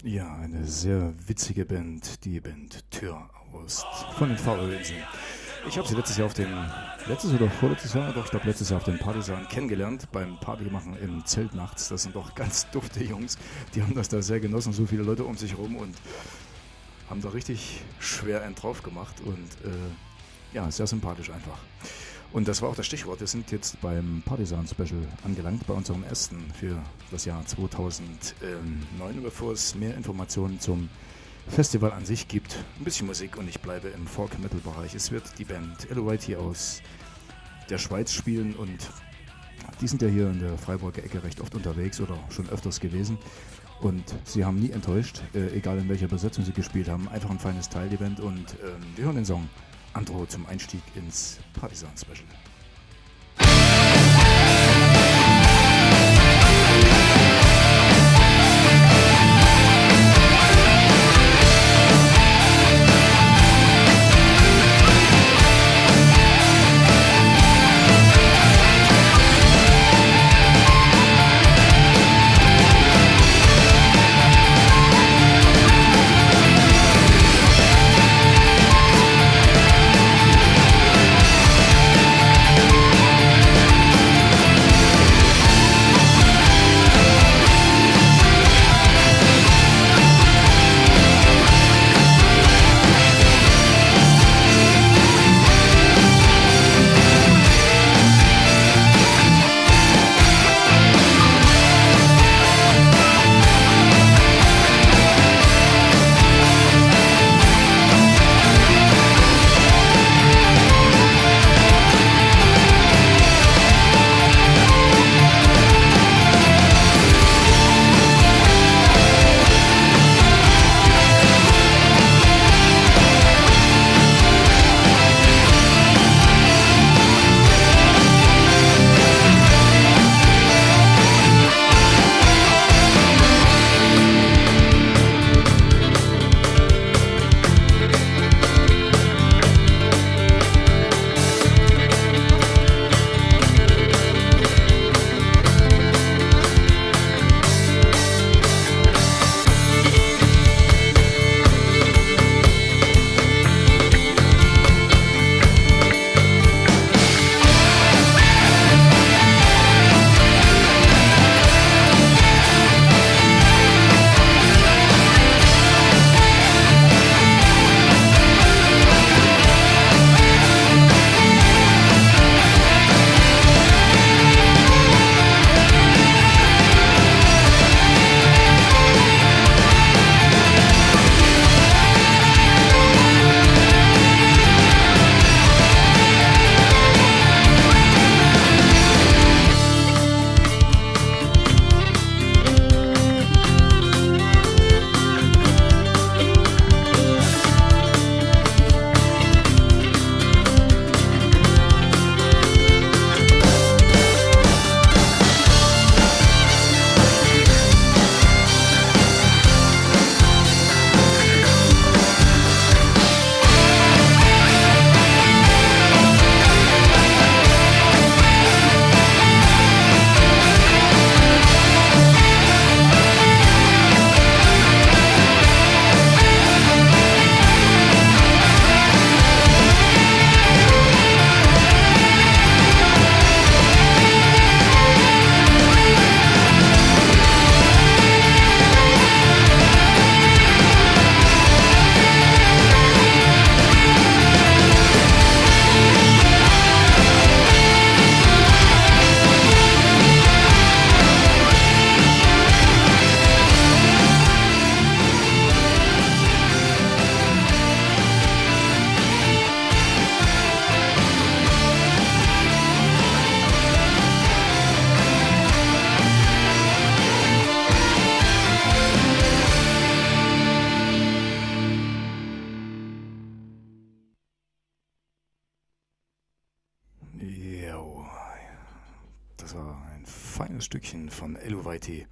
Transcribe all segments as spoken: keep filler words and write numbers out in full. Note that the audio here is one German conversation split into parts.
Ja, eine sehr witzige Band, die Band Tür aus von den Färöerinseln. Ich habe sie letztes Jahr auf dem, letztes oder vorletztes Jahr, doch ich glaube letztes Jahr auf dem Partisan kennengelernt, beim Partymachen im Zelt nachts. Das sind doch ganz dufte Jungs, die haben das da sehr genossen, so viele Leute um sich rum und haben da richtig schwer einen drauf gemacht und äh, ja, sehr sympathisch einfach. Und das war auch das Stichwort. Wir sind jetzt beim Partisan Special angelangt, bei unserem ersten für das Jahr zweitausendneun. Bevor es mehr Informationen zum Festival an sich gibt, ein bisschen Musik und ich bleibe im Folk-Metal-Bereich. Es wird die Band L O Y T aus der Schweiz spielen und die sind ja hier in der Freiburger Ecke recht oft unterwegs oder schon öfters gewesen. Und sie haben nie enttäuscht, äh, egal in welcher Besetzung sie gespielt haben. Einfach ein feines Teil, die Band. Und ähm, wir hören den Song Andro zum Einstieg ins Partisan Special. Stückchen von L O Y T.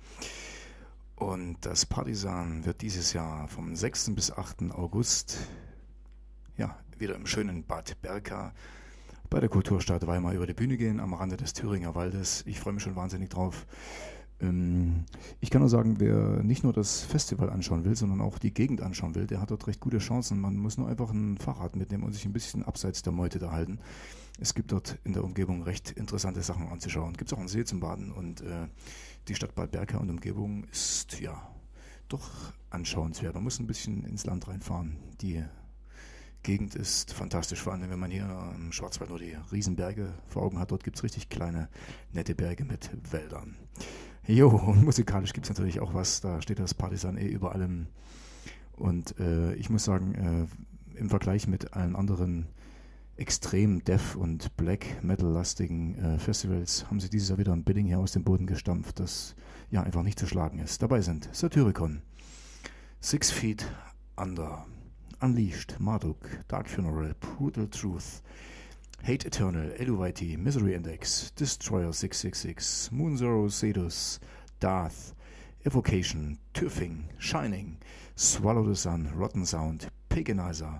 Und das Partisan wird dieses Jahr vom sechsten bis achten August ja, wieder im schönen Bad Berka bei der Kulturstadt Weimar über die Bühne gehen, am Rande des Thüringer Waldes. Ich freue mich schon wahnsinnig drauf. Ähm, ich kann nur sagen, wer nicht nur das Festival anschauen will, sondern auch die Gegend anschauen will, der hat dort recht gute Chancen. Man muss nur einfach ein Fahrrad mitnehmen und sich ein bisschen abseits der Meute da halten. Es gibt dort in der Umgebung recht interessante Sachen anzuschauen. Gibt es auch einen See zum Baden und äh, die Stadt Bad Berka und Umgebung ist ja doch anschauenswert. Man muss ein bisschen ins Land reinfahren. Die Gegend ist fantastisch, vor allem wenn man hier im Schwarzwald nur die Riesenberge vor Augen hat. Dort gibt es richtig kleine, nette Berge mit Wäldern. Jo, und musikalisch gibt es natürlich auch was. Da steht das Partisan eh über allem. Und äh, ich muss sagen, äh, im Vergleich mit allen anderen extrem Death- und Black-Metal-lastigen äh, Festivals haben sie dieses Jahr wieder ein Bidding hier aus dem Boden gestampft, das ja einfach nicht zu schlagen ist. Dabei sind Satyricon, Six Feet Under, Unleashed, Marduk, Dark Funeral, Brutal Truth, Hate Eternal, Eluvite, Misery Index, Destroyer six six six, Moonzero Sedus, Darth, Evocation, Türfing, Shining, Swallow the Sun, Rotten Sound, Paganizer,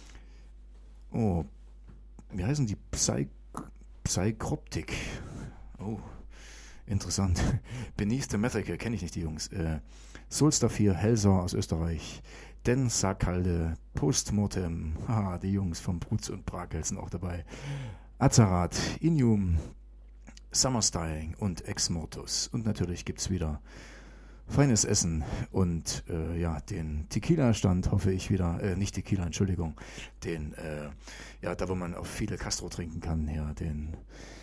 oh, wie heißen die? Psy Psychroptic. Oh, interessant. Beneath the Massacre, kenne ich nicht die Jungs. Äh, Soulstar vier, Helsar aus Österreich, Den Sakalde, Postmortem, haha, die Jungs von Brutz und Brakel sind auch dabei. Azarat, Inium, Summerstyling und Ex Mortus. Und natürlich gibt es wieder feines Essen und äh, ja, den Tequila-Stand hoffe ich wieder, äh, nicht Tequila, Entschuldigung, den, äh, ja, da wo man auf viele Castro trinken kann, ja, den,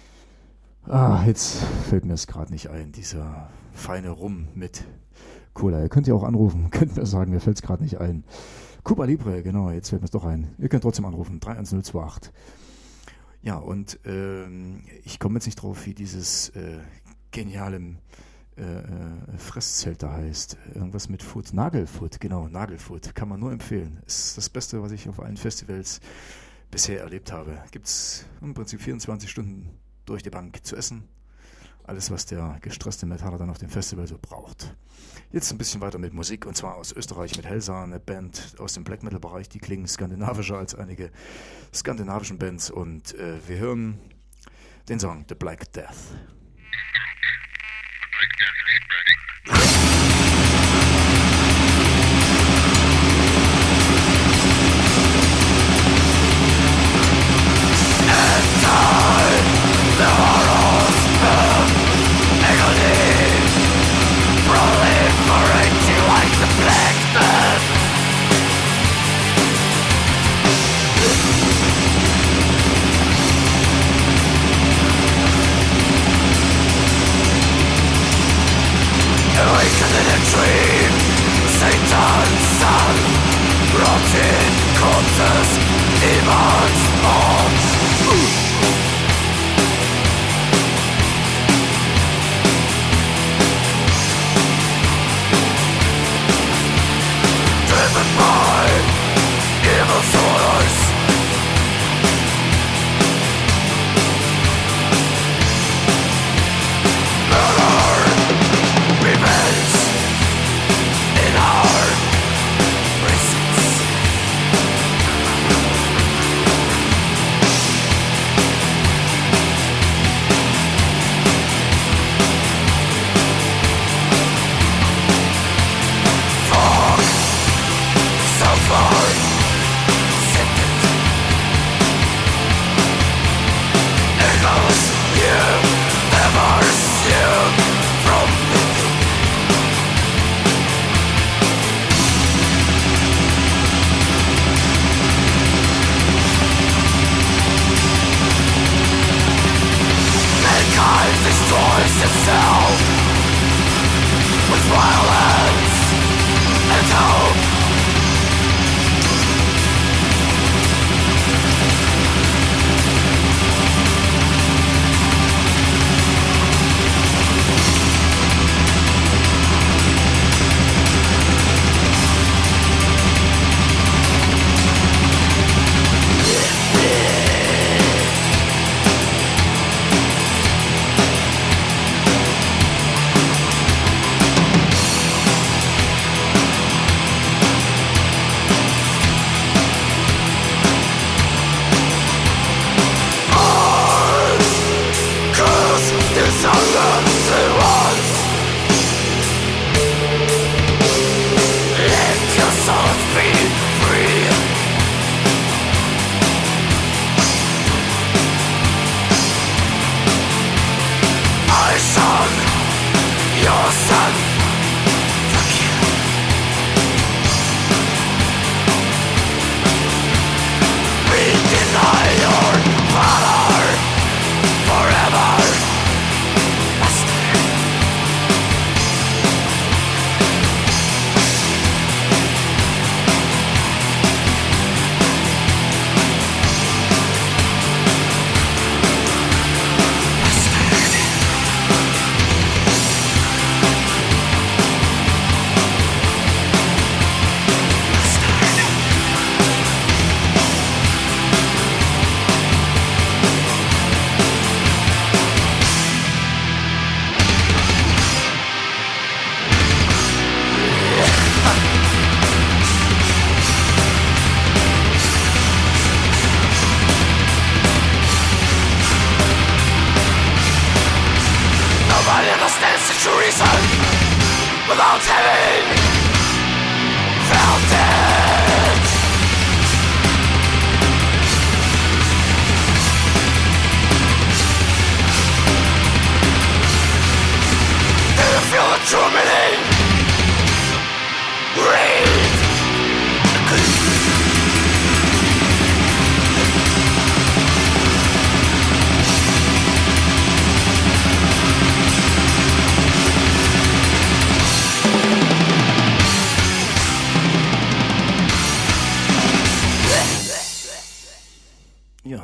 ah, jetzt fällt mir es gerade nicht ein, dieser feine Rum mit Cola. Ihr könnt ja auch anrufen, könnt mir sagen, mir fällt es gerade nicht ein. Cuba Libre, genau, jetzt fällt mir es doch ein. Ihr könnt trotzdem anrufen, drei eins null zwei acht. Ja, und ähm, ich komme jetzt nicht drauf, wie dieses äh, geniale Äh, Fresszelt da heißt. Irgendwas mit Foot. Nagelfoot, genau, Nagelfoot. Kann man nur empfehlen. Ist das Beste, was ich auf allen Festivals bisher erlebt habe. Gibt es im Prinzip vierundzwanzig Stunden durch die Bank zu essen. Alles, was der gestresste Metaller dann auf dem Festival so braucht. Jetzt ein bisschen weiter mit Musik, und zwar aus Österreich mit Helsar, eine Band aus dem Black Metal Bereich, die klingen skandinavischer als einige skandinavischen Bands, und äh, wir hören den Song The Black Death. Black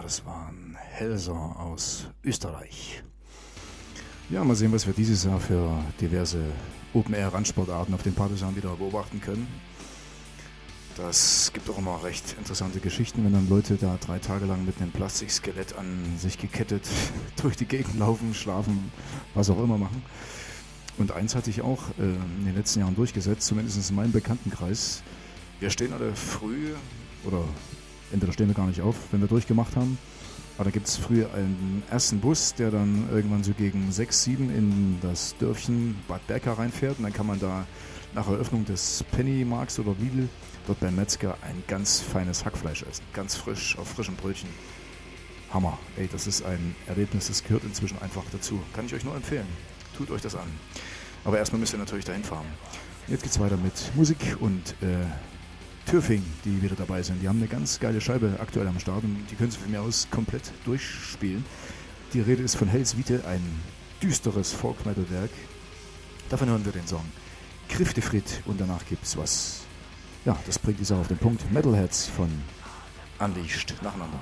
Das waren Helser aus Österreich. Ja, mal sehen, was wir dieses Jahr für diverse Open-Air-Randsportarten auf den Partisan wieder beobachten können. Das gibt auch immer recht interessante Geschichten, wenn dann Leute da drei Tage lang mit einem Plastikskelett an sich gekettet durch die Gegend laufen, schlafen, was auch immer machen. Und eins hatte ich auch äh, in den letzten Jahren durchgesetzt, zumindest in meinem Bekanntenkreis. Wir stehen alle früh, oder entweder stehen wir gar nicht auf, wenn wir durchgemacht haben. Aber da gibt es früh einen ersten Bus, der dann irgendwann so gegen sechs, sieben in das Dörfchen Bad Berka reinfährt. Und dann kann man da nach Eröffnung des Pennymarkts oder Lidl dort beim Metzger ein ganz feines Hackfleisch essen. Ganz frisch, auf frischem Brötchen. Hammer. Ey, das ist ein Erlebnis, das gehört inzwischen einfach dazu. Kann ich euch nur empfehlen. Tut euch das an. Aber erstmal müsst ihr natürlich dahin fahren. Jetzt geht's weiter mit Musik und äh, Türfing, die wieder dabei sind. Die haben eine ganz geile Scheibe aktuell am Start und die können sie von mir aus komplett durchspielen. Die Rede ist von Hells Vite, ein düsteres Folk-Metal-Werk. Davon hören wir den Song Kriftefrit und danach gibt's was. Ja, das bringt die Sache auf den Punkt. Metalheads von Unleashed nacheinander.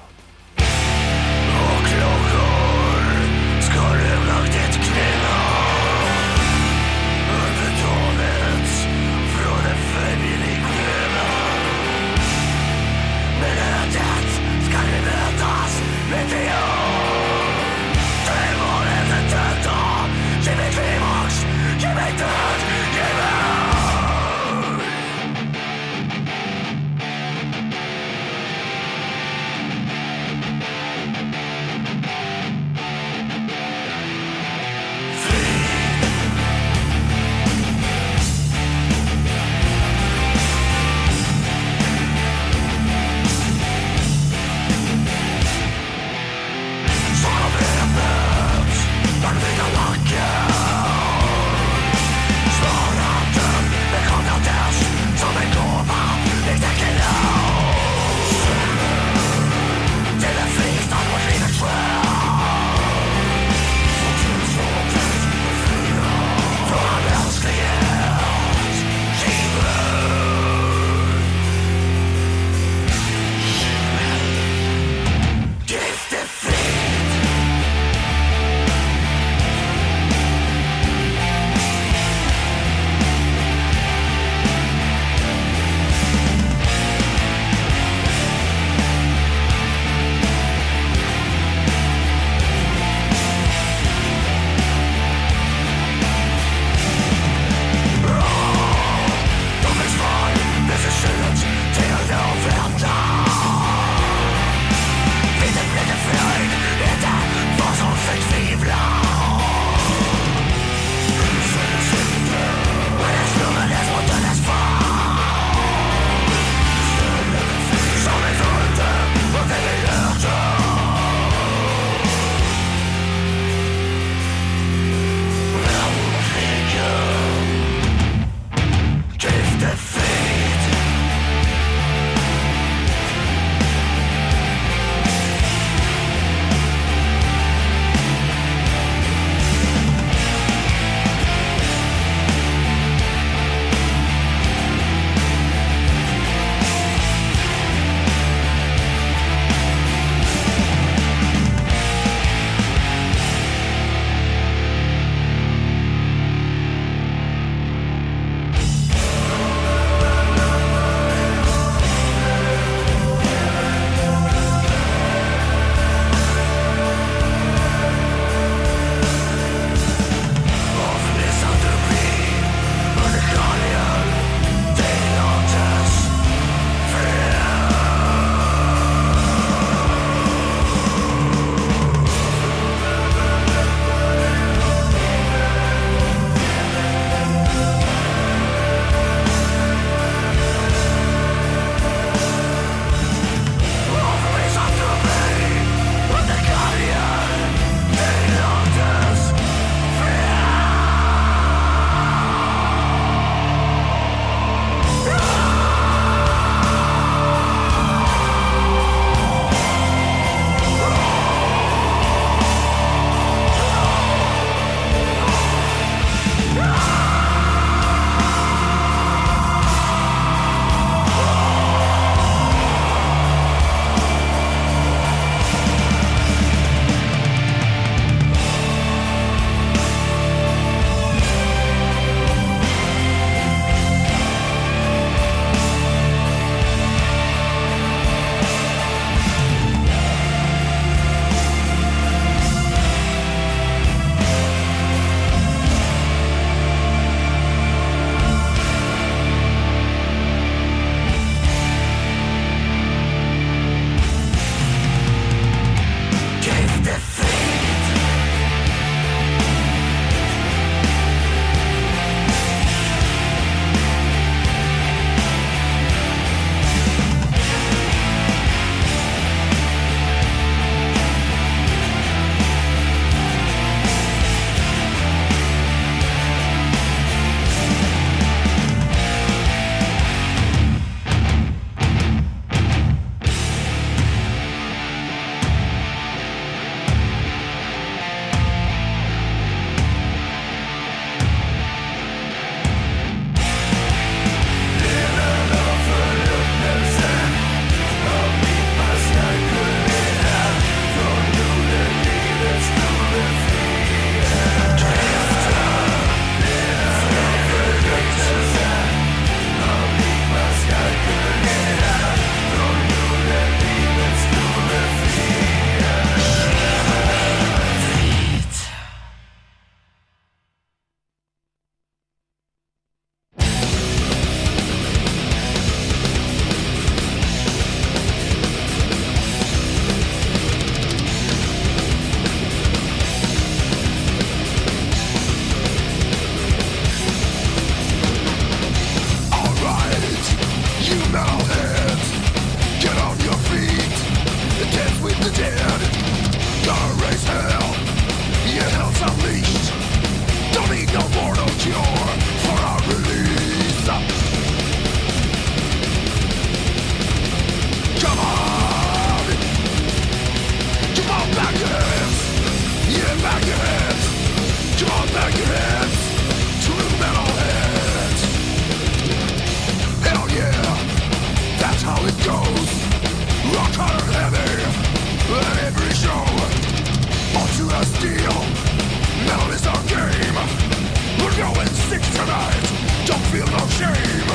steal. Metal is our game. We're going six tonight. Don't feel no shame.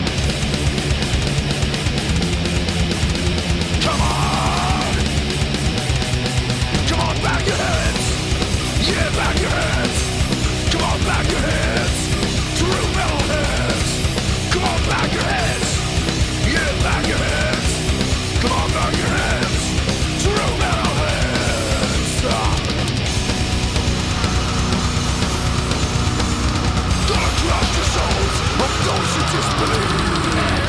Come on. Come on, back your heads. Yeah, back your heads. Come on, back your heads. True metal heads. Come on, back your heads. Yeah, back your heads. Come on, back your heads. True metal heads. Ah. Gonna crush the souls of those who disbelieve.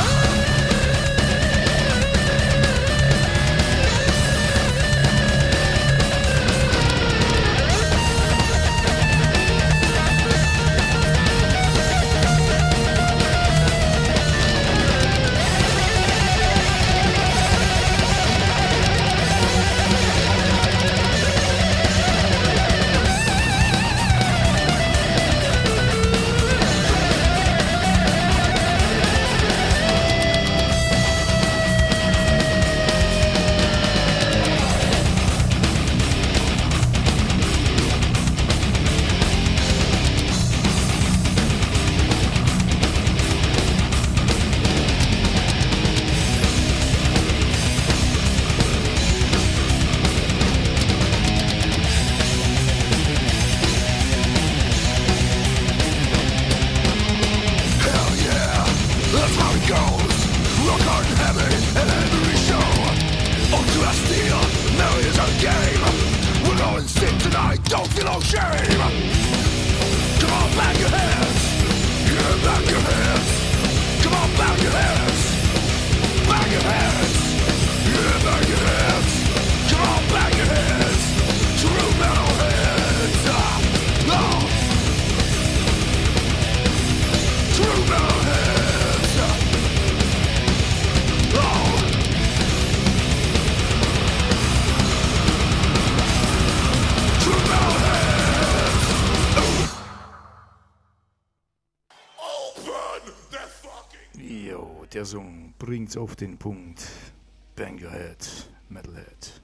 Der Song bringt's auf den Punkt. Bang your head, Metalhead.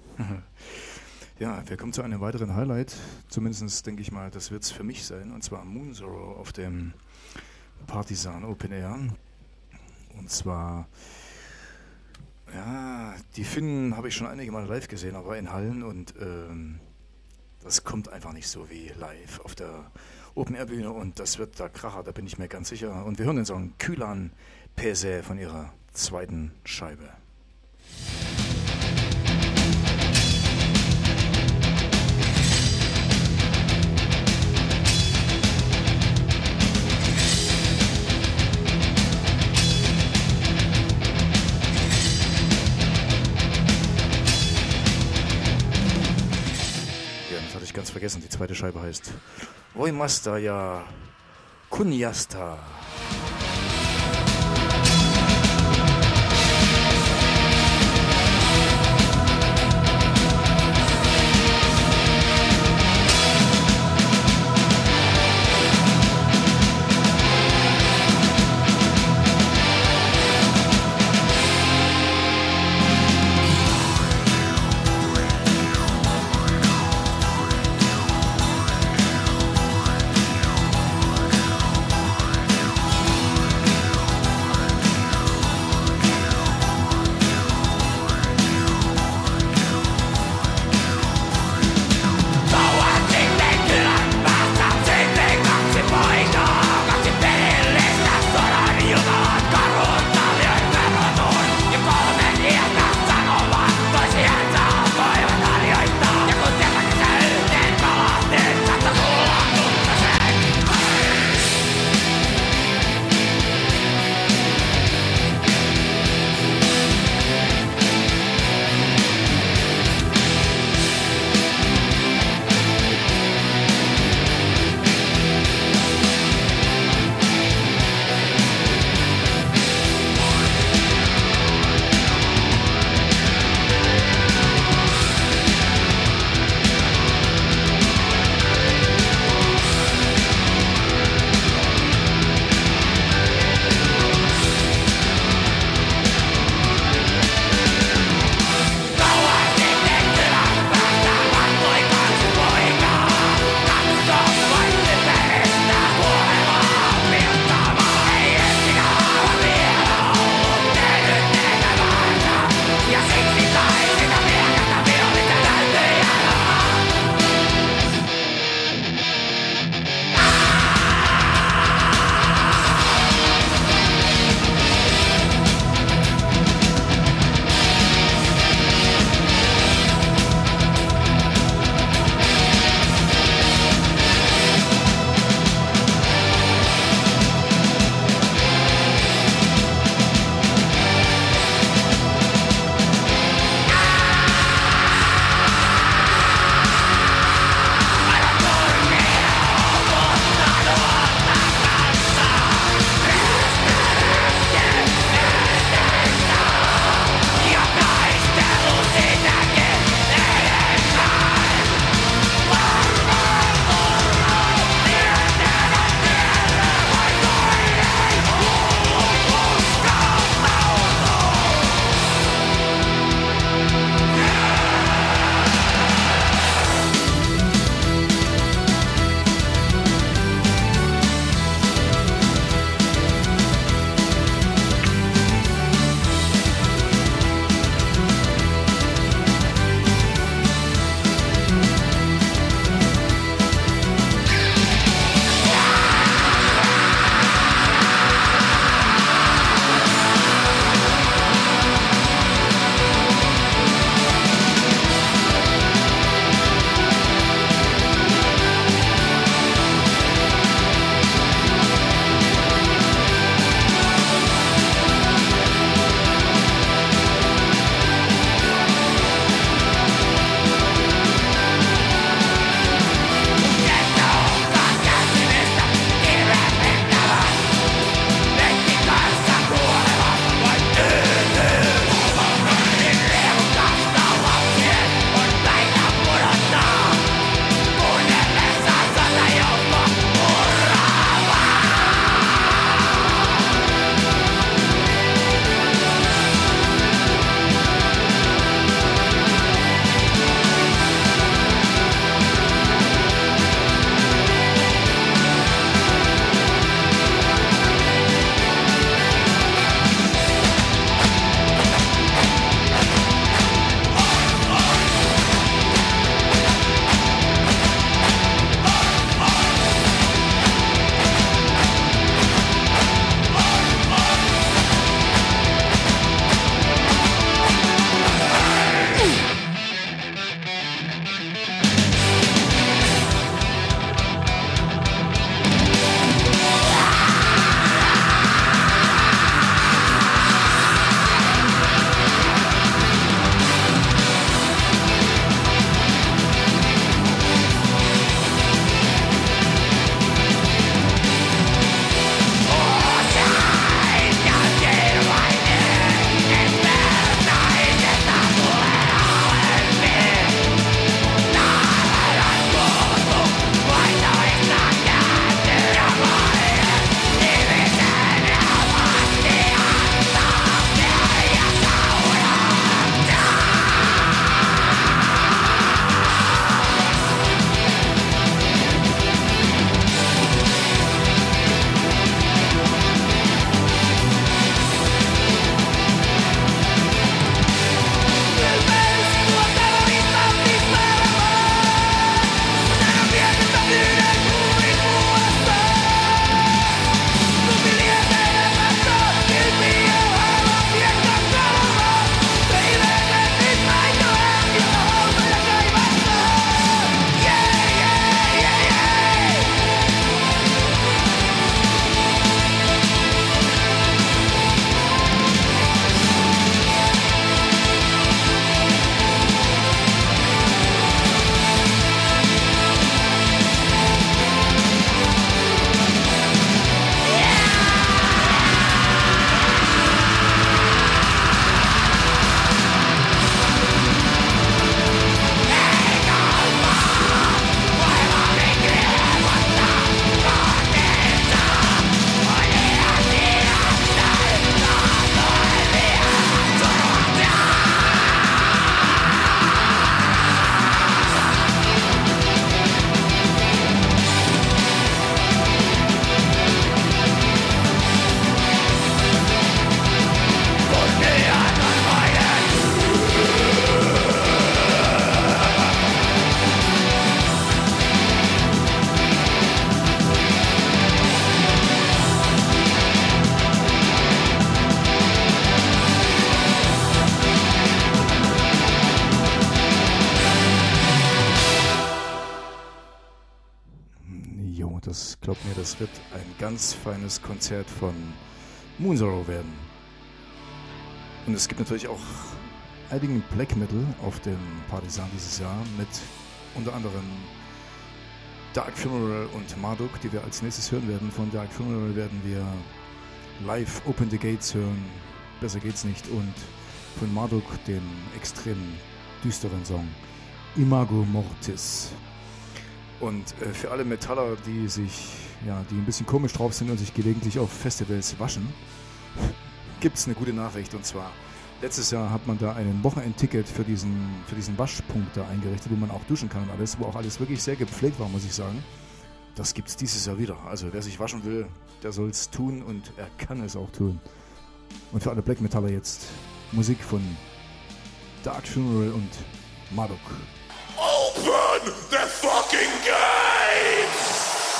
Ja, wir kommen zu einem weiteren Highlight. Zumindest denke ich mal, das wird's für mich sein. Und zwar Moon Sorrow auf dem Partisan Open Air. Und zwar, ja, die Finnen habe ich schon einige Mal live gesehen, aber in Hallen. Und ähm, das kommt einfach nicht so wie live auf der Open Air Bühne. Und das wird der Kracher, da bin ich mir ganz sicher. Und wir hören den Song Kylan Pese von ihrer zweiten Scheibe. Ja, das hatte ich ganz vergessen. Die zweite Scheibe heißt Voimasta ja Kunyasta. glaubt mir, das wird ein ganz feines Konzert von Moonsorrow werden. Und es gibt natürlich auch einigen Black Metal auf dem Partisan dieses Jahr mit unter anderem Dark Funeral und Marduk, die wir als nächstes hören werden. Von Dark Funeral werden wir live Open the Gates hören, besser geht's nicht, und von Marduk den extrem düsteren Song Imago Mortis. Und äh, für alle Metaller, die sich, ja, die ein bisschen komisch drauf sind und sich gelegentlich auf Festivals waschen, gibt es eine gute Nachricht, und zwar letztes Jahr hat man da ein Wochenendticket für diesen, für diesen Waschpunkt da eingerichtet, wo man auch duschen kann und alles, wo auch alles wirklich sehr gepflegt war, muss ich sagen. Das gibt es dieses Jahr wieder. Also wer sich waschen will, der soll es tun, und er kann es auch tun. Und für alle Black Metaller jetzt Musik von Dark Funeral und Marduk. Open the fucking gates!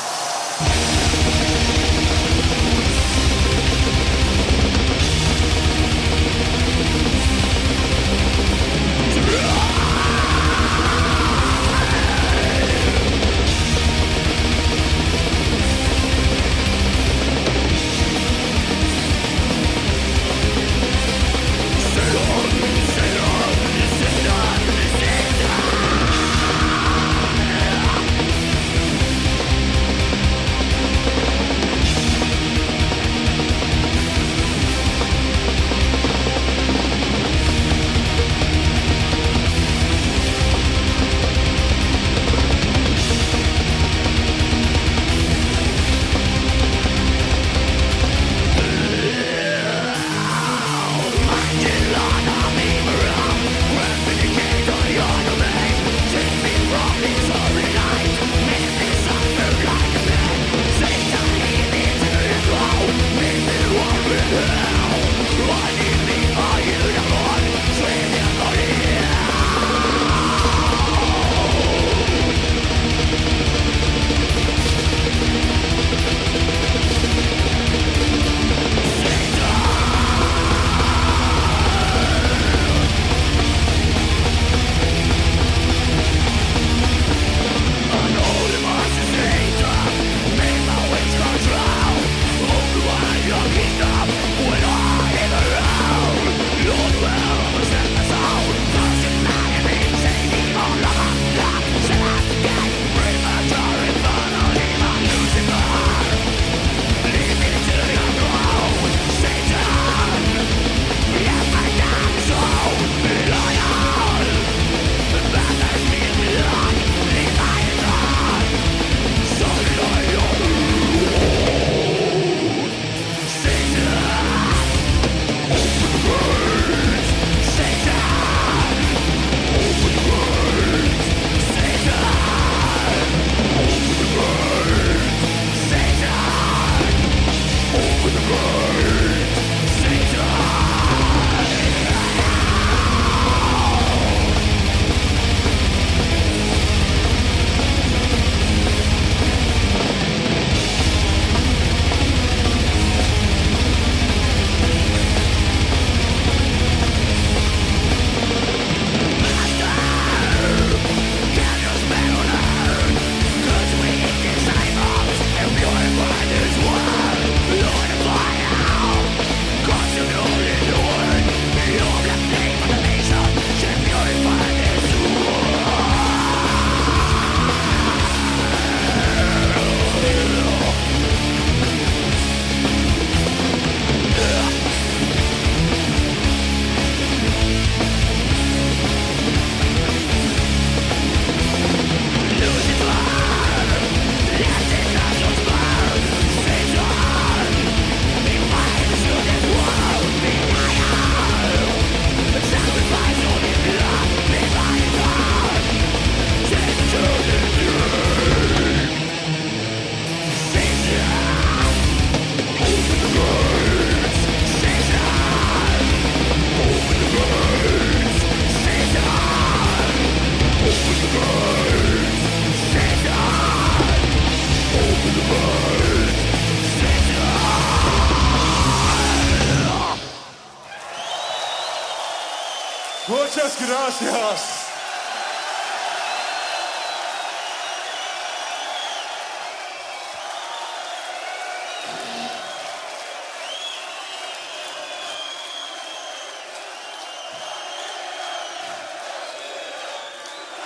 Muchas gracias.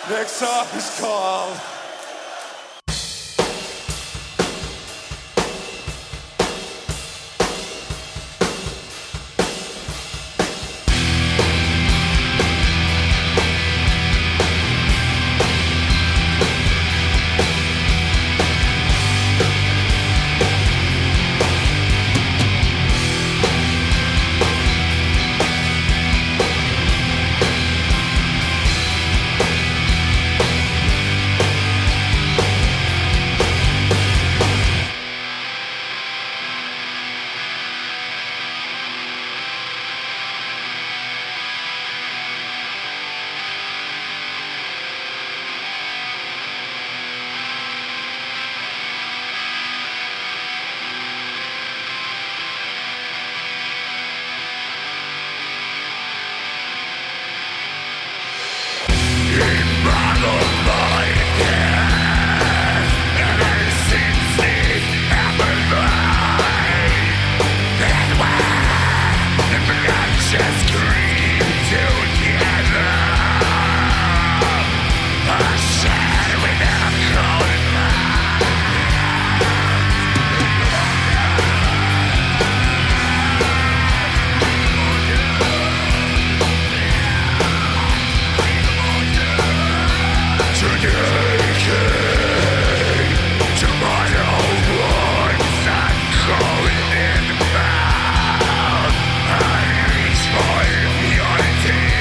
Next song is called unity.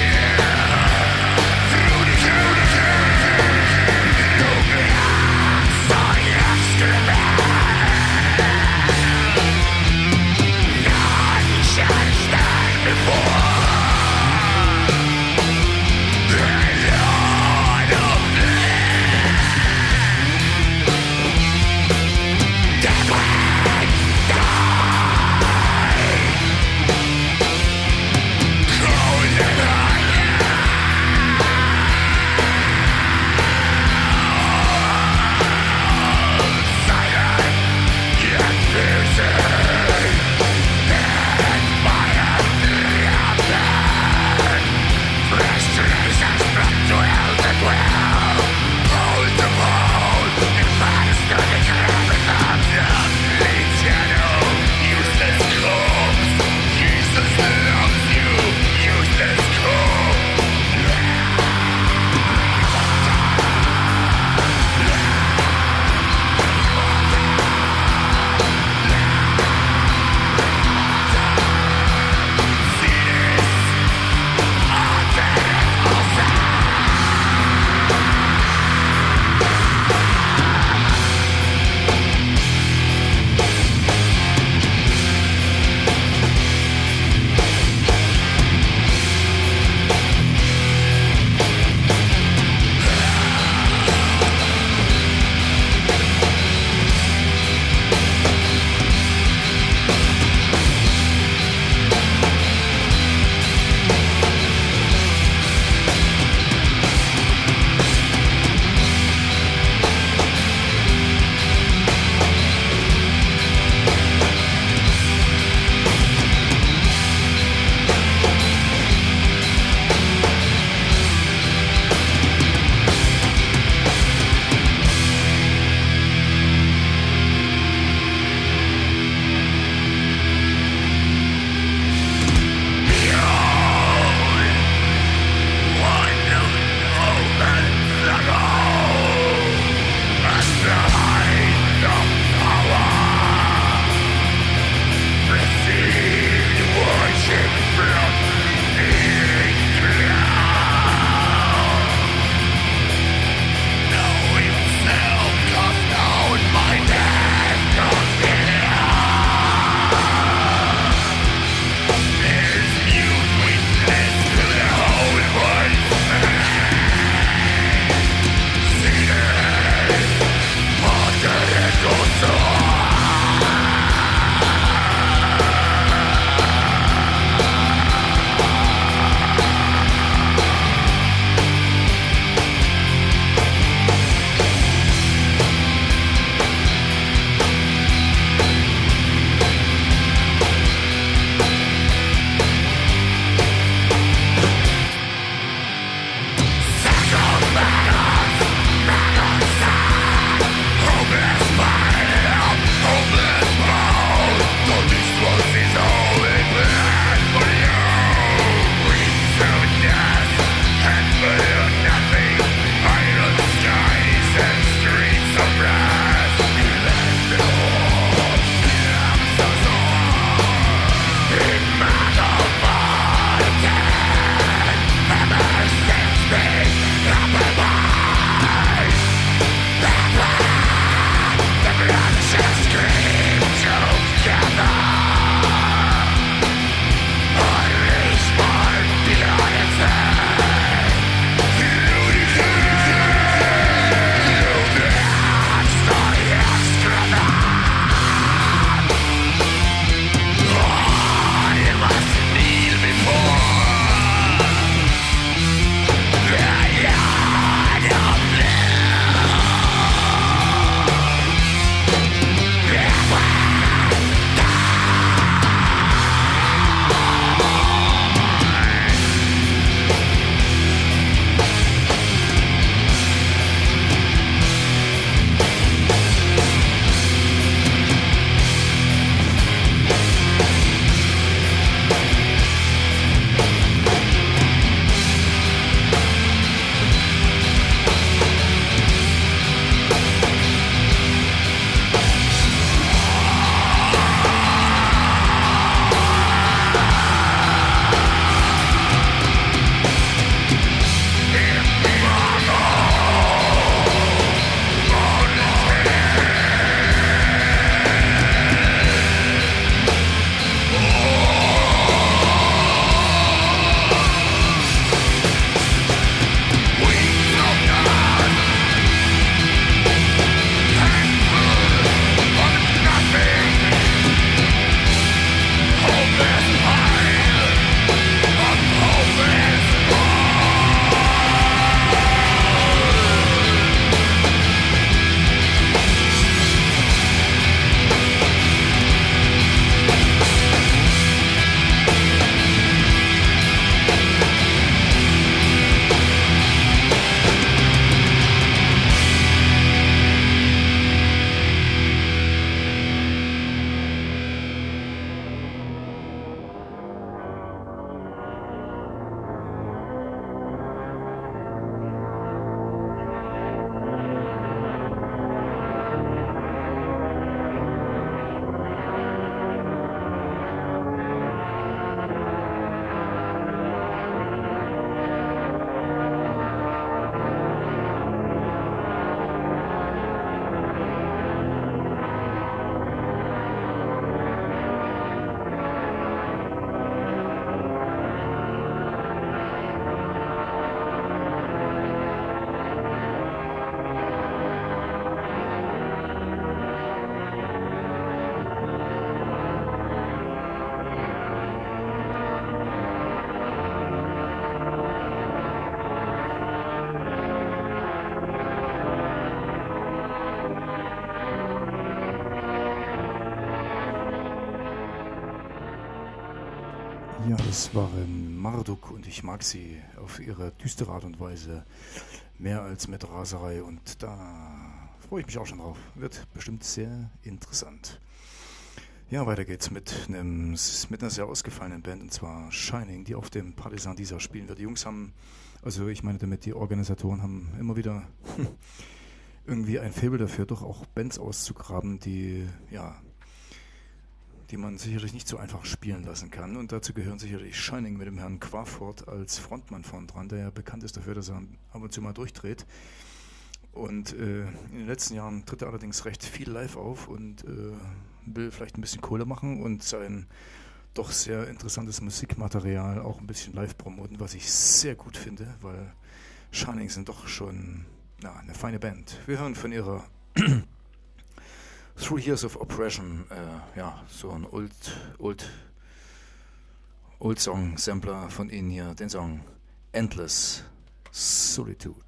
Das waren Marduk und ich mag sie auf ihre düstere Art und Weise mehr als mit Raserei und da freue ich mich auch schon drauf. Wird bestimmt sehr interessant. Ja, weiter geht's mit, einem, mit einer sehr ausgefallenen Band und zwar Shining, die auf dem Partisan dieser spielen wird. Die Jungs haben, also ich meine damit, die Organisatoren haben immer wieder irgendwie ein Faible dafür, doch auch Bands auszugraben, die, ja, die man sicherlich nicht so einfach spielen lassen kann. Und dazu gehören sicherlich Shining mit dem Herrn Quaford als Frontmann vorn dran, der ja bekannt ist dafür, dass er ab und zu mal durchdreht. Und äh, in den letzten Jahren tritt er allerdings recht viel live auf und äh, will vielleicht ein bisschen Kohle machen und sein doch sehr interessantes Musikmaterial auch ein bisschen live promoten, was ich sehr gut finde, weil Shining sind doch schon na, eine feine Band. Wir hören von ihrer Three Years of Oppression, äh, ja, so ein Old, Old, Old Song Sampler von ihnen hier, den Song Endless Solitude.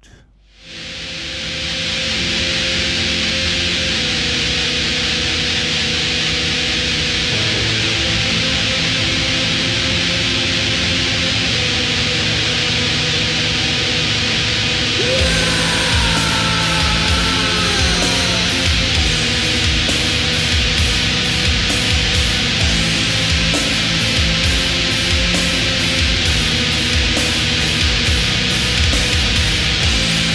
Yeah.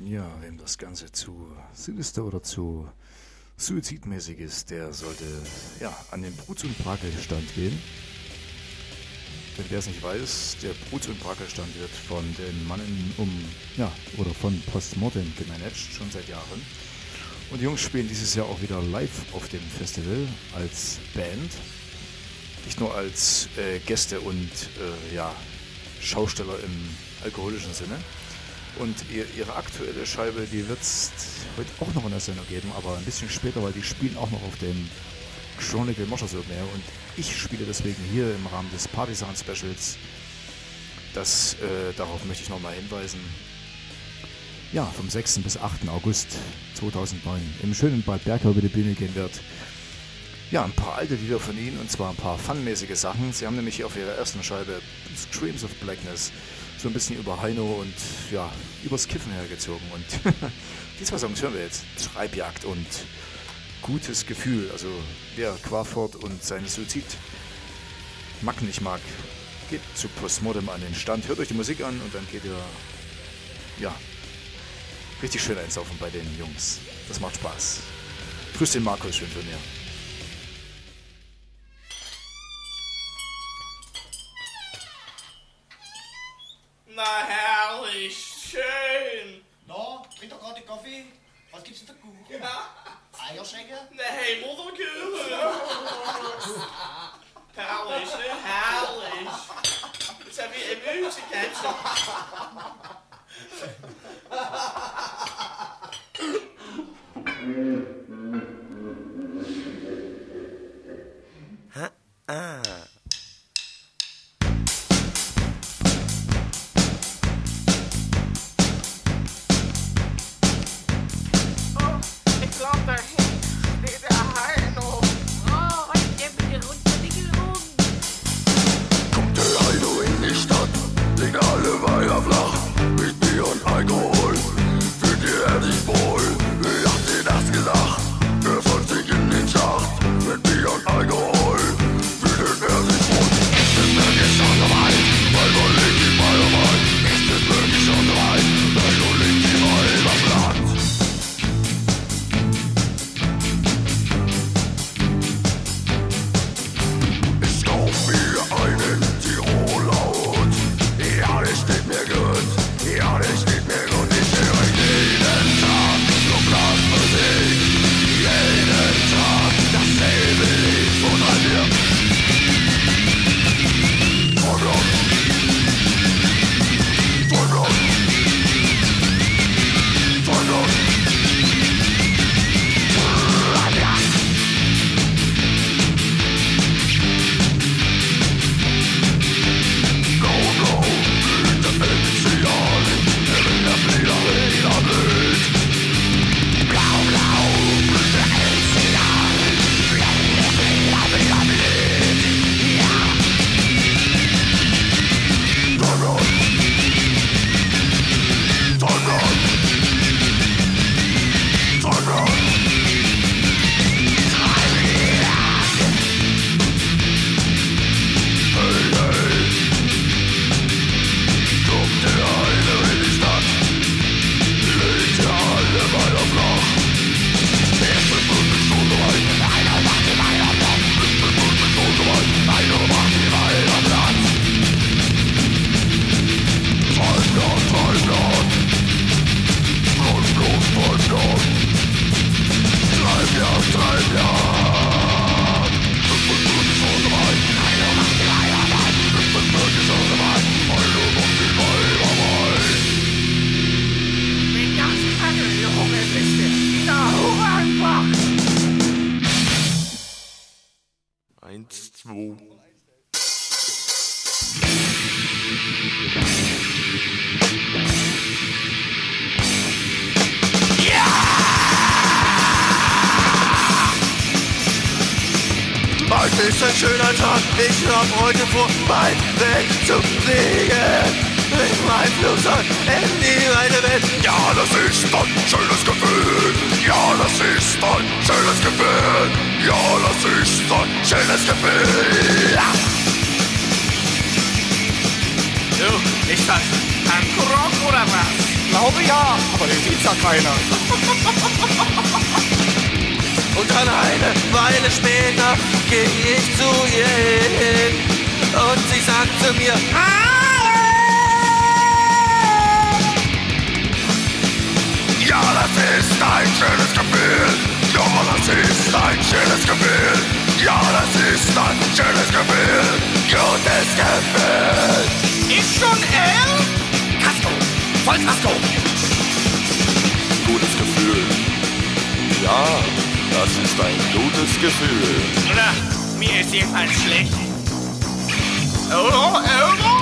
Ja, wem das Ganze zu sinister oder zu suizidmäßig ist, der sollte ja an den Bruts- und Brakelstand gehen. Denn wer es nicht weiß, der Bruts- und Brakelstand wird von den Mannen um, ja, oder von Postmortem gemanagt, schon seit Jahren. Und die Jungs spielen dieses Jahr auch wieder live auf dem Festival als Band. Nicht nur als äh, Gäste und äh, ja, Schausteller im alkoholischen Sinne. Und ihr, ihre aktuelle Scheibe, die wird es heute auch noch in der Sendung geben, aber ein bisschen später, weil die spielen auch noch auf dem Chronicle Moshers Open Air. Und ich spiele deswegen hier im Rahmen des Partisan Specials. Das, äh, darauf möchte ich nochmal hinweisen. Ja, vom sechsten bis achten August zweitausendneun im schönen Bad Bergau über die Bühne gehen wird. Ja, ein paar alte Lieder von ihnen und zwar ein paar funmäßige Sachen. Sie haben nämlich hier auf ihrer ersten Scheibe Screams of Blackness so ein bisschen über Heino und ja, übers Kiffen hergezogen. Und die zwei Songs hören wir jetzt. Treibjagd und Gutes Gefühl. Also wer Quafort und seine Suizid Macken nicht mag, geht zu Postmortem an den Stand, hört euch die Musik an und dann geht ihr ja richtig schön einsaufen bei den Jungs. Das macht Spaß. Grüß den Markus schön von mir. Na herrlich, schön. Na, trink doch gerade Kaffee. Was gibt's denn für Kuchen? Ja. Eierschenke? Nee, Mutterkuchen. Herrlich, ne? Herrlich. Jetzt heb je een muzieketje. Ha, ah. Laat daarheen, steht der Heino. Oh, ich gebe dir runter die Gerung. Kommt der Heino in die Stadt, legt alle Weiber flach, mit Bier und Alkohol, fühlt ihr sich wohl, wie habt ihr das gesagt? Er folgt sich in den Schacht, mit Bier und Alkohol, fühlt er sich wohl. Ist es wirklich schon soweit, Heino legt die Weiber frei, ist es wirklich schon soweit, Heino legt die Weiber flach. Ja, das steht mir gut, ich höre jeden Tag nur Blasmusik, jeden Tag dasselbe Lied von all mir. Vollblut, Vollblut, Vollblut, Go, go, das Initial. Blau, blau, der Elsian, wieder, wieder, wieder, Blit, ja. Vollblut, Vollblut, Vollblut, Treibjagd. Hey, hey, kommt der Heino in die Stadt, legt ihr alle weiter flach. Es ist wirklich schon soweit, Heino macht die weiter flach. Es ist wirklich schon soweit, Heino macht die weiter flach. Treibjagd, Treibjagd, Rundlos, Treibjagd, Treibjagd, Treibjagd. Es ist wirklich schon soweit, Heino macht die weiter flach. Es ist wirklich schon soweit, Heino macht die weiter flach. Den ganzen Handel, Junge, bist du. Da, hoch einfach. Eins, zwei. Heute ist ein schöner Tag, ich hab heute vor, weit weg zu fliegen. In mein Flugzeug in die weite Welt. Ja, das ist ein schönes Gefühl. Ja, das ist ein schönes Gefühl. Ja, das ist ein schönes Gefühl. Ja. Du, ist das ein Rock oder was? Na, glaube ja, aber den sieht's ja keiner. Und dann eine Weile später gehe ich zu ihr hin und sie sagt zu mir, Ja, das ist ein schönes Gefühl. Ja, das ist ein schönes Gefühl. Ja, das ist ein schönes Gefühl. Gutes Gefühl. Ist schon L? Kasko, voll Kasko. gutes Gefühl. Ja, das ist ein gutes Gefühl. Na, mir ist jedenfalls schlecht. Euro, Euro?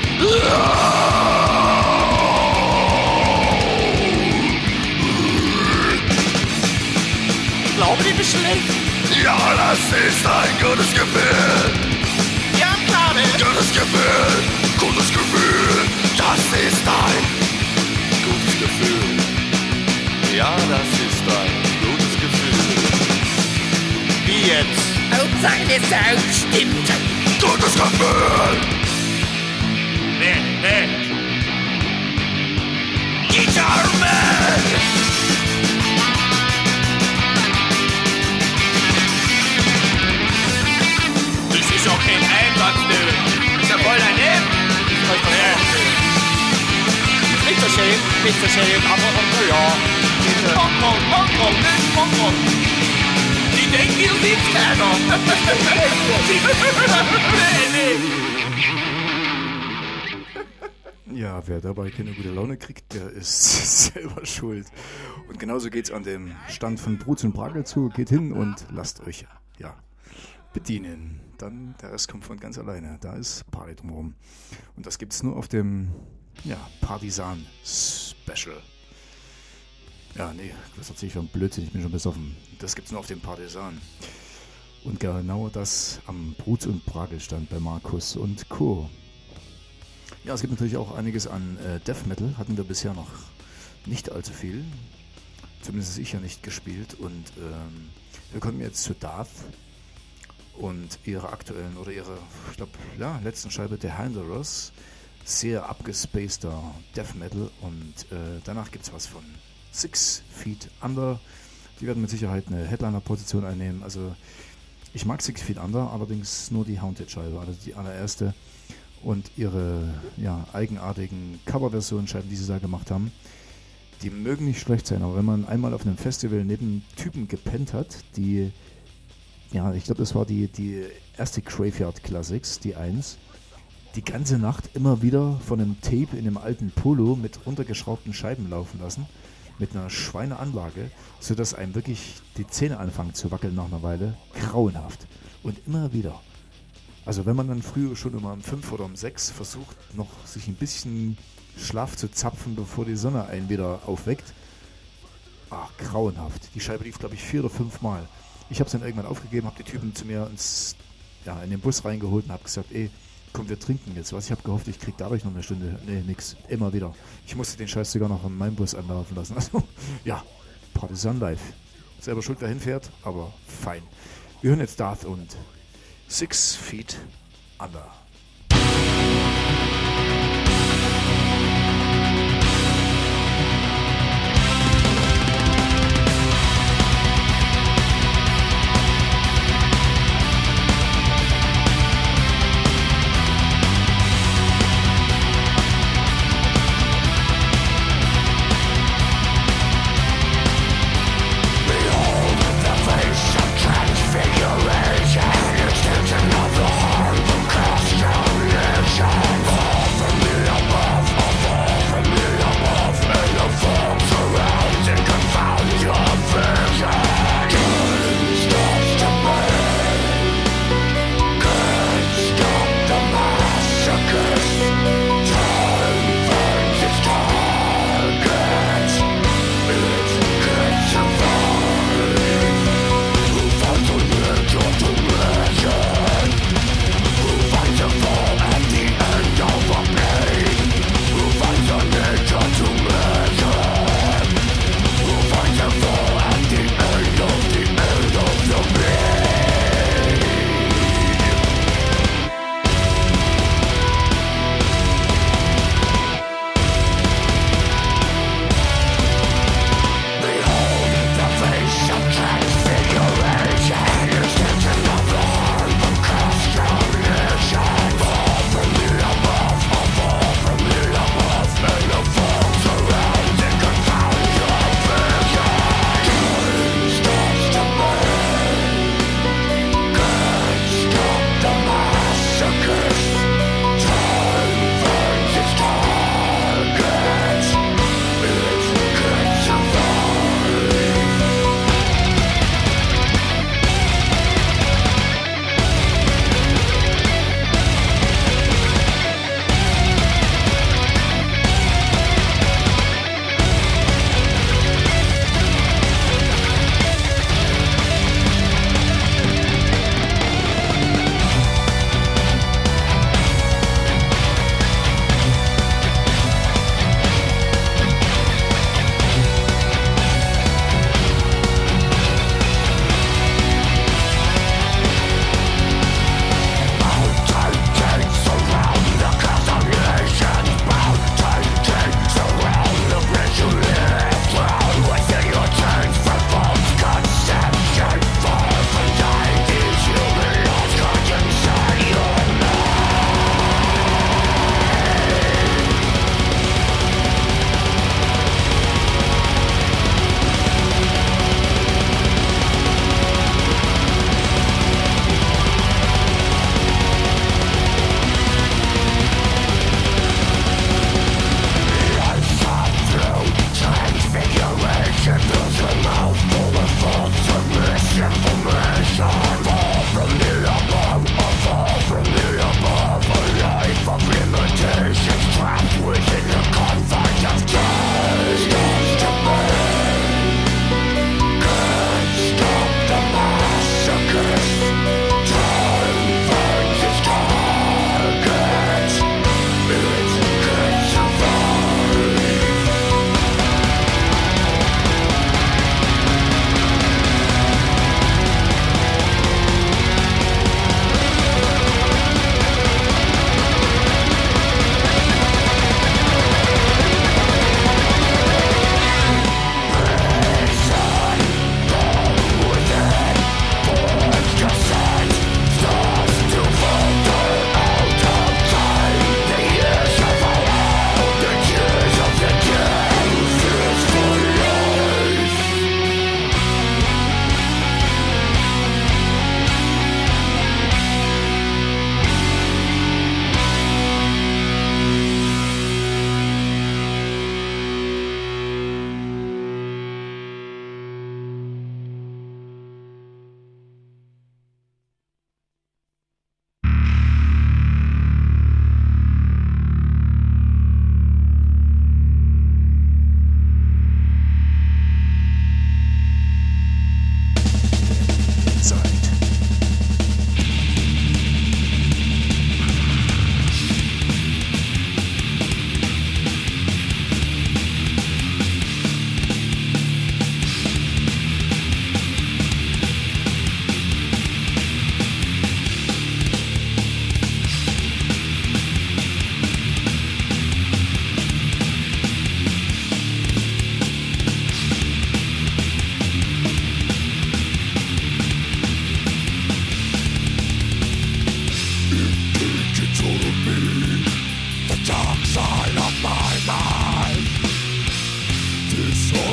Glauben die mir schlecht? Ja, das ist ein gutes Gefühl. Ja, klar, ne? Gutes Gefühl. Gutes Gefühl. Das ist ein Gutes Gefühl. Ja, das ist ein gutes Gefühl. Wie jetzt? Hauptsache der Sound stimmt. gutes Gefühl. Ne, ne. Guitar Man. Das ist auch kein Einsatz, ne? Ist ja voll daneben. Ja. Nicht so schön, nicht so schön, aber aber ja. Mong, mong, mong, mong, mong, mong. Die denken, du siehst keiner. Nee, nee. Ja, wer dabei keine gute Laune kriegt, der ist selber schuld. Und genauso geht's an dem Stand von Brutz und Bragel zu. Geht hin und lasst euch, ja, bedienen. Dann, der Rest kommt von ganz alleine. Da ist Party drumherum. Und das gibt's nur auf dem, ja, Partisan Special. Ja, nee, das erzähle ich für ein Blödsinn, ich bin schon besoffen. Das gibt's nur auf dem Partisan. Und genau das am Brutz und Bragel Stand bei Markus und Co. Ja, es gibt natürlich auch einiges an äh, Death Metal, hatten wir bisher noch nicht allzu viel. Zumindest ich ja nicht gespielt. Und ähm, wir kommen jetzt zu Darth und ihrer aktuellen oder ihrer, ich glaube, ja, letzten Scheibe, The Hinderers. Sehr abgespaceter Death Metal. Und äh, danach gibt es was von Six Feet Under. Die werden mit Sicherheit eine Headliner-Position einnehmen. Also ich mag Six Feet Under, allerdings nur die Haunted-Scheibe, also die allererste. Und ihre ja, eigenartigen Coverversion-Scheiben, die sie da gemacht haben, die mögen nicht schlecht sein. Aber wenn man einmal auf einem Festival neben Typen gepennt hat, die, ja, ich glaube, das war die, die erste Graveyard Classics, die eins, die ganze Nacht immer wieder von einem Tape in einem alten Polo mit runtergeschraubten Scheiben laufen lassen, mit einer Schweineanlage, sodass einem wirklich die Zähne anfangen zu wackeln nach einer Weile. Grauenhaft. Und immer wieder. Also wenn man dann früher schon immer um fünf oder um sechs versucht, noch sich ein bisschen Schlaf zu zapfen, bevor die Sonne einen wieder aufweckt. Ach, grauenhaft. Die Scheibe lief, glaube ich, vier oder fünf Mal. Ich habe es dann irgendwann aufgegeben, habe die Typen zu mir ins, ja, in den Bus reingeholt und habe gesagt, ey, komm, wir trinken jetzt was. Ich habe gehofft, ich kriege dadurch noch eine Stunde. Nee, nix. Immer wieder. Ich musste den Scheiß sogar noch an meinem Bus anlaufen lassen. Also, ja, Partisan live. Selber schuld, wer hinfährt, aber fein. Wir hören jetzt Darth und Six Feet Under. Transfiguration, extension of the horrible cross.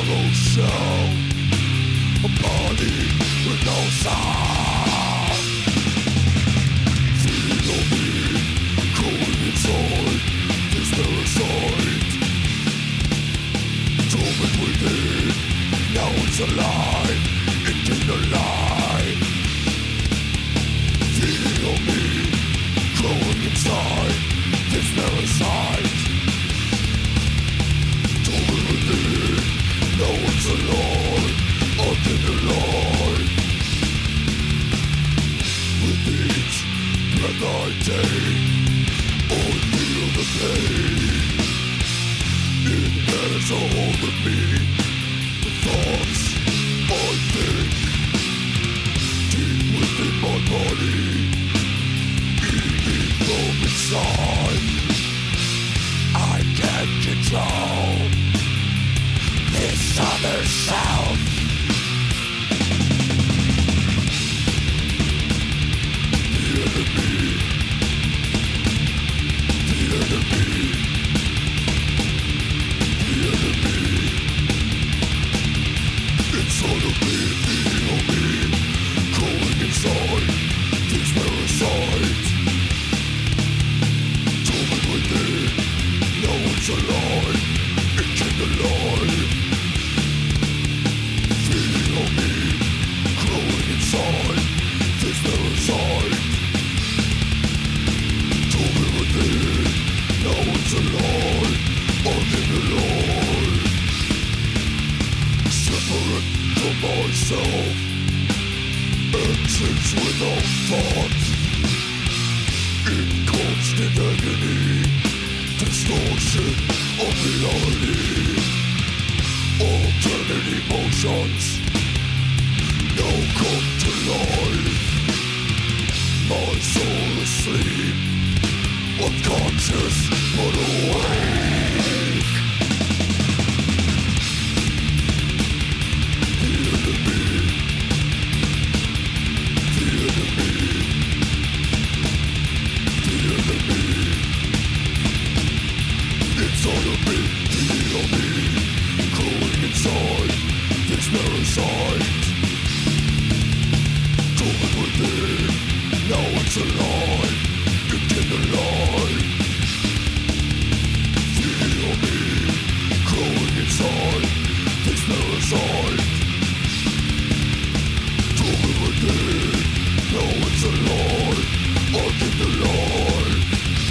hollow shell, a body with no sound. Feel me growing inside this parasite, torment within, now it's alive, into the light. Feel me growing inside this parasite, torment within, now it's alive, under the light. With each breath I take, I feel the pain. It has a hold of me, the thoughts I think, deep within my body, eating from inside. I can't control this other self. The enemy, the enemy, the enemy. Inside of me, feel me growing inside this parasite. Torment within, now it's alive, it's in the light. Feel me growing inside this parasite. Torment within, now it's alive, I'm in the light. Separate from myself, actions without thought, in constant agony, distortion of reality, alternate emotions now come to life. My soul asleep, unconscious but awake. The enemy, the enemy, the enemy. Inside of me, feel me growing inside this parasite. Torment within, now it's alive, it's in the light. Feel me growing inside this parasite. Torment within, now it's alive, I'm in the light.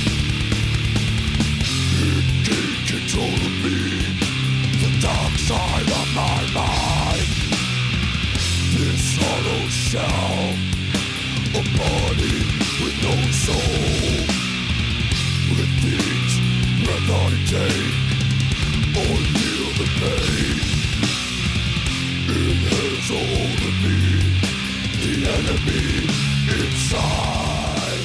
It takes control of me, the dark side of my mind. This hollow shell, a body with no soul. With each breath I take, I feel the pain. It has a hold of me, the enemy inside.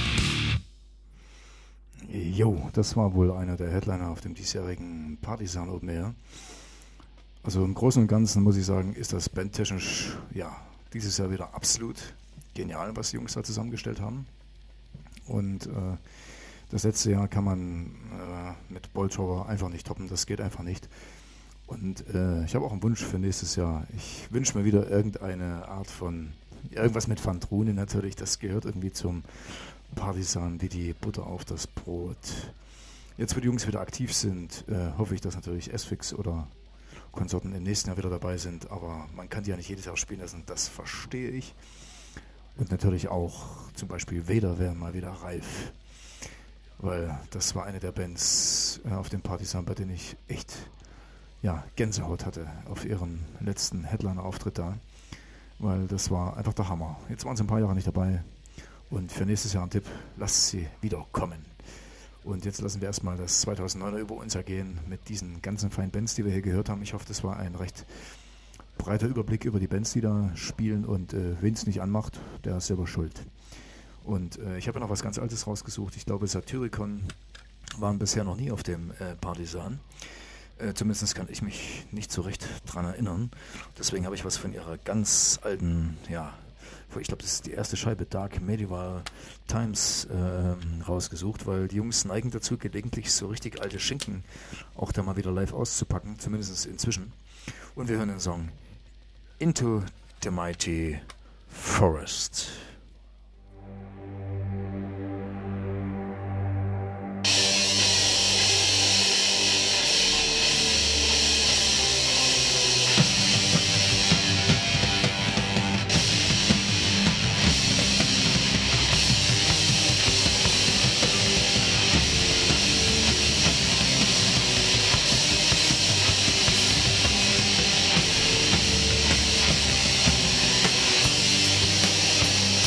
Jo, das war wohl einer der Headliner auf dem diesjährigen Partisan Open Air. Also im Großen und Ganzen muss ich sagen, ist das bandtechnisch ja dieses Jahr wieder absolut genial, was die Jungs da zusammengestellt haben. Und äh, das letzte Jahr kann man äh, mit Boltrower einfach nicht toppen, das geht einfach nicht. Und äh, ich habe auch einen Wunsch für nächstes Jahr. Ich wünsche mir wieder irgendeine Art von, irgendwas mit Phantrone natürlich, das gehört irgendwie zum Partisan wie die Butter auf das Brot. Jetzt, wo die Jungs wieder aktiv sind, äh, hoffe ich, dass natürlich S-Fix oder Konsorten im nächsten Jahr wieder dabei sind, aber man kann die ja nicht jedes Jahr spielen lassen, das verstehe ich. Und natürlich auch zum Beispiel Vader wäre mal wieder reif, weil das war eine der Bands äh, auf dem Partisan, bei denen ich echt ja, Gänsehaut hatte auf ihrem letzten Headliner-Auftritt da, weil das war einfach der Hammer. Jetzt waren sie ein paar Jahre nicht dabei und für nächstes Jahr ein Tipp, lasst sie wiederkommen. Und jetzt lassen wir erstmal das zweitausenddeuner über uns ergehen mit diesen ganzen feinen Bands, die wir hier gehört haben. Ich hoffe, das war ein recht breiter Überblick über die Bands, die da spielen, und äh, wen es nicht anmacht, der ist selber schuld. Und äh, ich habe noch was ganz Altes rausgesucht. Ich glaube, Satyricon waren bisher noch nie auf dem äh, Partisan. Äh, zumindest kann ich mich nicht so recht dran erinnern. Deswegen habe ich was von ihrer ganz alten ja, ich glaube, das ist die erste Scheibe Dark Medieval Times äh, rausgesucht, weil die Jungs neigen dazu, gelegentlich so richtig alte Schinken auch da mal wieder live auszupacken, zumindest inzwischen. Und wir hören den Song Into the Mighty Forest. Into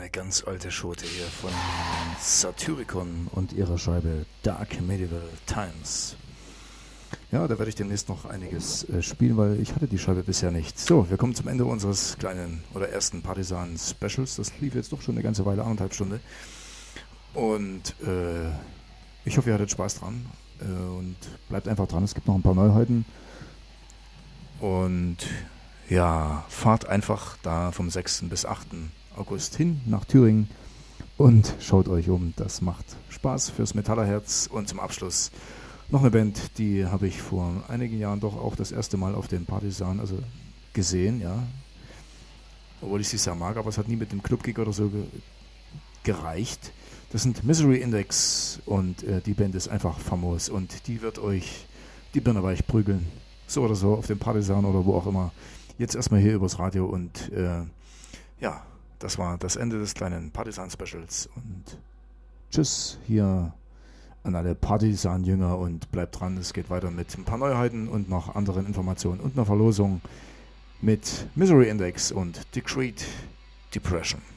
eine ganz alte Schote hier von Satyricon und ihrer Scheibe Dark Medieval Times. Ja, da werde ich demnächst noch einiges äh, spielen, weil ich hatte die Scheibe bisher nicht. So, wir kommen zum Ende unseres kleinen oder ersten Partisan-Specials. Das lief jetzt doch schon eine ganze Weile, anderthalb Stunden. Und äh, ich hoffe, ihr hattet Spaß dran. Äh, und bleibt einfach dran, es gibt noch ein paar Neuheiten. Und ja, fahrt einfach da vom sechsten bis achten August hin nach Thüringen und schaut euch um. Das macht Spaß fürs Metallerherz. Und zum Abschluss noch eine Band, die habe ich vor einigen Jahren doch auch das erste Mal auf dem Partisan also gesehen, ja. Obwohl ich sie sehr mag, aber es hat nie mit dem Clubgig oder so ge- gereicht. Das sind Misery Index und äh, die Band ist einfach famos und die wird euch die Birne weich prügeln. So oder so, auf dem Partisan oder wo auch immer. Jetzt erstmal hier übers Radio und äh, ja, das war das Ende des kleinen Partisan-Specials und tschüss hier an alle Partisan-Jünger und bleibt dran, es geht weiter mit ein paar Neuheiten und noch anderen Informationen und einer Verlosung mit Misery Index und Decreed Depression.